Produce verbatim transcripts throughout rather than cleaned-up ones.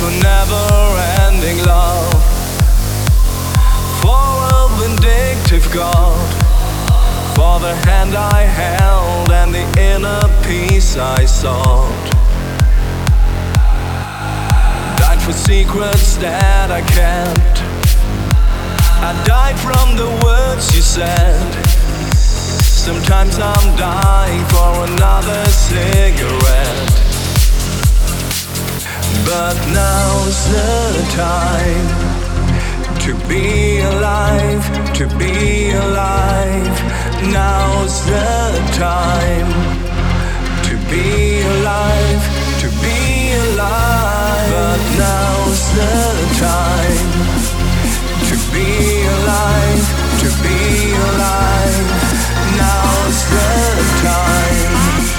for never-ending love, for a vindictive God, for the hand I held and the inner peace I sought. Died for secrets that I kept. I died from the words you said. Sometimes I'm dying for another cigarette. But now's the time to be alive, to be alive. Now's the time to be alive, to be alive. But now's the time to be alive, to be alive. Now's the time.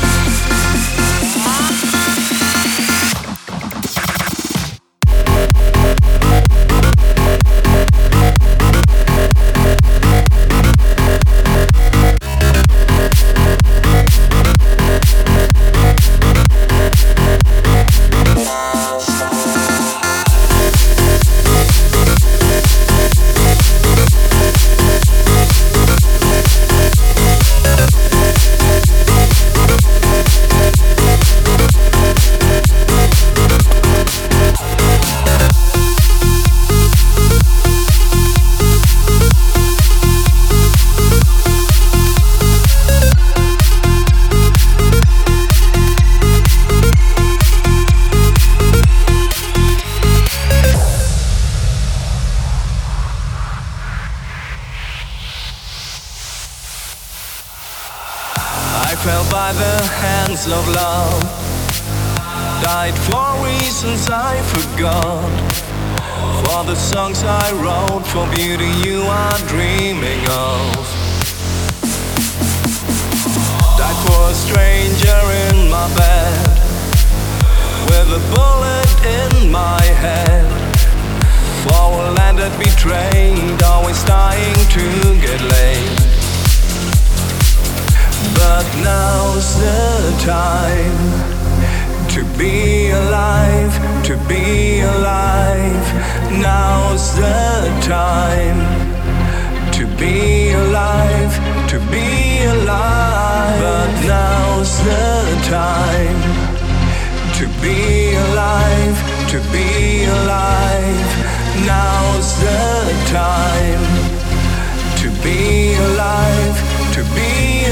I fell by the hands of love, died for reasons I forgot, for the songs I wrote, for beauty you are dreaming of. Died for a stranger in my bed, with a bullet in my head, for a land that betrayed, always dying to get laid. But now's the time to be alive, to be alive. Now's the time to be alive, to be alive. But now's the time to be alive, to be alive. Now's the time to be alive, to be alive.